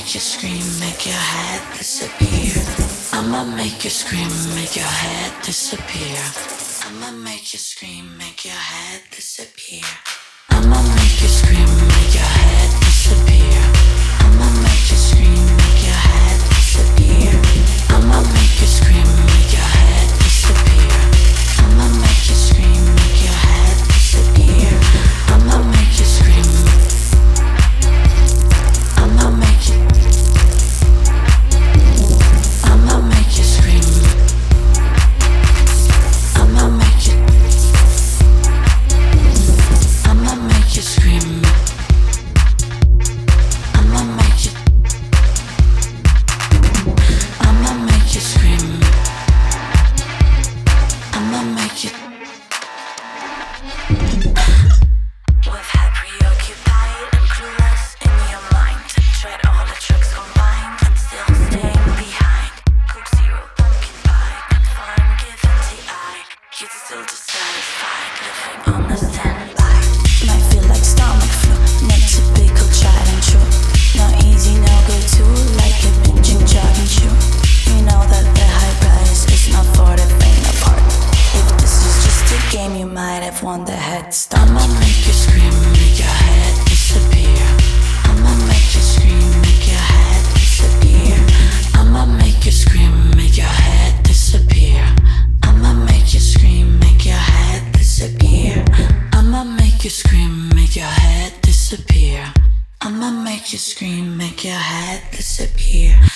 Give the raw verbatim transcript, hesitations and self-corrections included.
make you scream, make your head disappear. I'ma make you scream, make your head disappear. I'ma make you scream, make your head disappear. I'ma make you scream, make your head disappear. I'ma make you scream, make your head disappear. I'ma make you scream, make your head disappear. I'ma make you scream, make your head disappear. I'ma make you scream. I'ma make you. I'ma make you scream. I'ma make you. I'ma make you scream. I'ma make you. I'ma make you scream. I'ma make you. We've had preoccupied and clueless in your mind. Tried all the tricks combined and still staying behind. Coke zero, pumpkin pie, confined, give empty eye. You're still dissatisfied, living on the standby. Might feel like stomach flu, not typical tried and true. Not easy, no go to, like a pinching jogging shoe. You know that the high price is not for the faint of heart. If this is just a game, you might have won the head start. I'ma make you scream, make your head disappear. I'ma make you scream, make your head disappear. I'ma make you scream, make your head disappear. I'ma make you scream, make your head disappear. I'ma make you scream, make your head disappear. I'ma make you scream, make your head disappear.